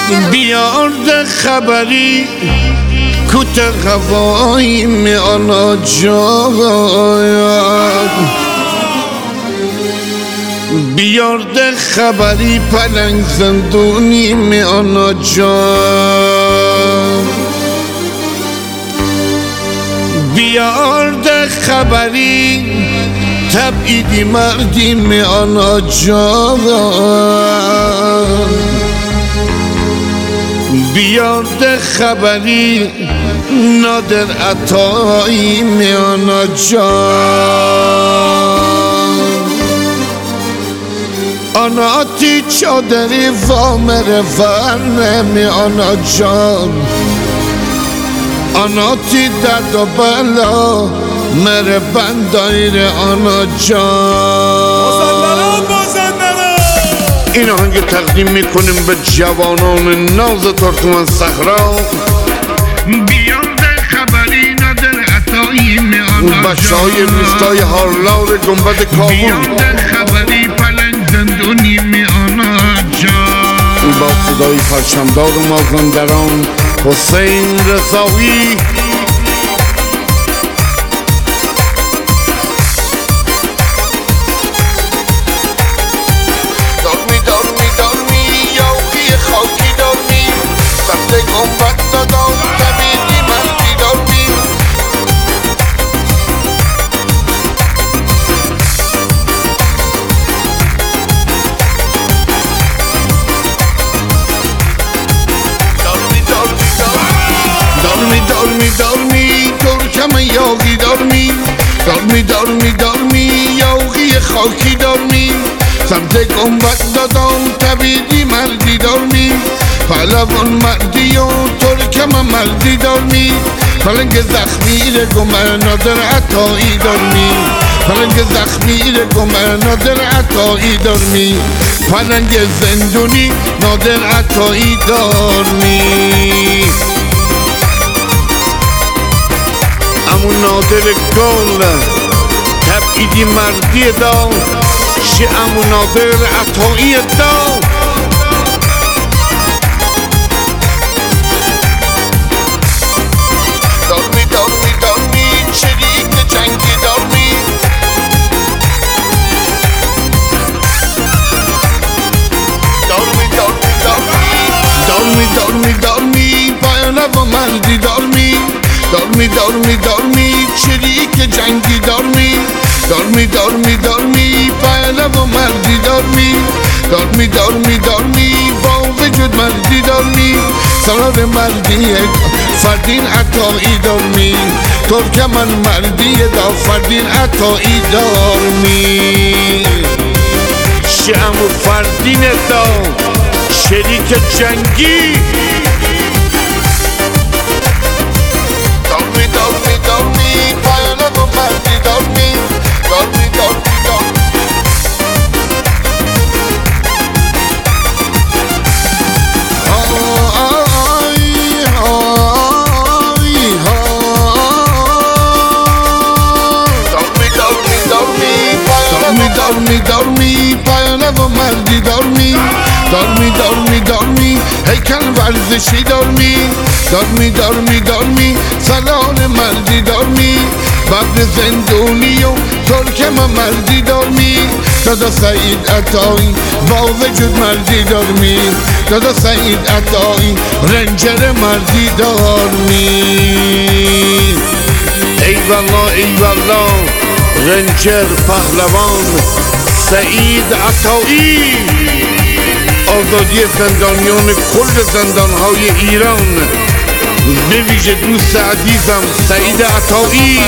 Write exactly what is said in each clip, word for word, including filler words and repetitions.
بیارده خبری کوت هوایی می آنا جان بیارده خبری پلنگ زندونی می آنا جان بیارده خبری تبعیدی مردی می آنا جان بیارده خبری نادر عطایی می آنا جان آناتی چادری وامر ورنه می آنا جان آناتی درد و بلا مر بندایر آنا جان این آهنگ تقدیم میکنیم به جوانان ناز ترکمن صحرا بیارده خبری نادر عطایی می آنا بچه های روستای هارلار گنبد کابل بیارده خبری پلنگ زندونی می آنا جان با صدای پرچمدار مازندران حسین رضایی دارمی دارمی دارمی یاوی خاکی دارمی سبت گنبد دادم تبیدی مردی دارمی دارمی دارمی دارمی ترکم یاغی دارمی دارمی دارمی دارمی یاغی خاکی دارمی سمت گنبد دادم تبیدی مردی دارمی پهلوان مردی و ترکم مردی دارمی پلنگ زخمی رگم نادر عطایی دارمی پلنگ زخمی رگم نادر عطایی دارمی پلنگ زندونی نادر عطایی دارمی امون نادر گل تبعیدی مردی دا شه امون نادر عطایی دا دارمی دارمی دارمی شریک جنگی دارمی دارمی دارمی دارمی دارمی دارمی دارمی پایانه و مردی دارمی دارمی دارمی دارمی شریک جنگی دارمی دارمی دارمی دارمی پهله و مردی دارمی دارمی دارمی دارمی با وجود مردی دارمی سالار مردی فردین عطایی دارمی ترکمن مردی دا فردین عطایی دارمی شعم و فردین دا شریک جنگی دارمی دارمی دارمی پایانه و مردی دارمی دارمی دارمی دارمی دارمی دارمی پایانه و مردی دارمی دارمی دارمی دارمی هیکل ورزشی دارمی دارمی دارمی دارمی سالار مردی دارمی ببر زندونی و ترکم مردی دارمی دادا سعید عطایی با وجود مردی دارمی دادا سعید عطایی رنجر مردی دارمی ای والله ای والله رنجر پهلوان سعید عطایی آزادی زندانیان کل زندانهای ایران به ویژه دوست عزیزم سعید عطایی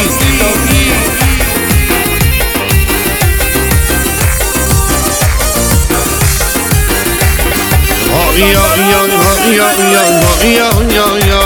یا یا یا یا یا یا یا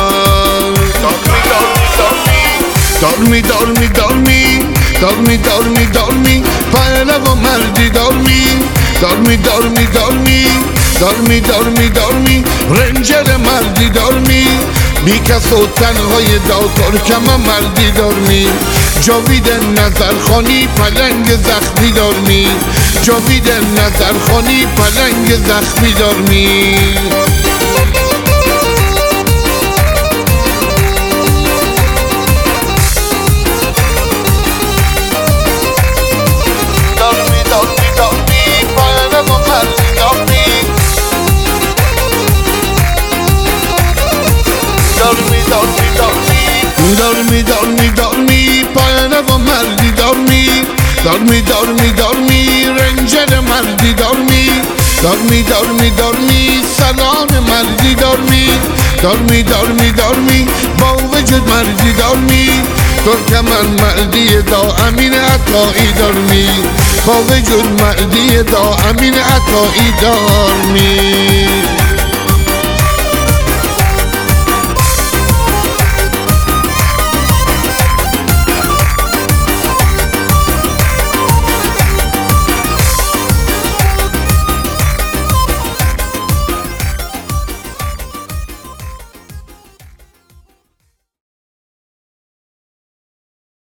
دارمی دارمی دارمی دارمی دارمی دارمی پهله و مردی دارمی دارمی دارمی دارمی دارمی دارمی دارمی رنجر مردی دارمی بی کس و تنهای دا ترکم مردی دارمی جاوید نظرخانی پلنگ زخمی دارمی جاوید نظرخانی پلنگ زخمی دارمی دارمی دارمی دارمی پایانه و مردی دارمی دارمی دارمی دارمی رنجر مردی دارمی دارمی دارمی دارمی سلام مردی دارمی دارمی دارمی دارمی با وجود مردی دارمی ترکمن مردی دا امین عطایی دارمی با وجود مردی دا امین عطایی دارمی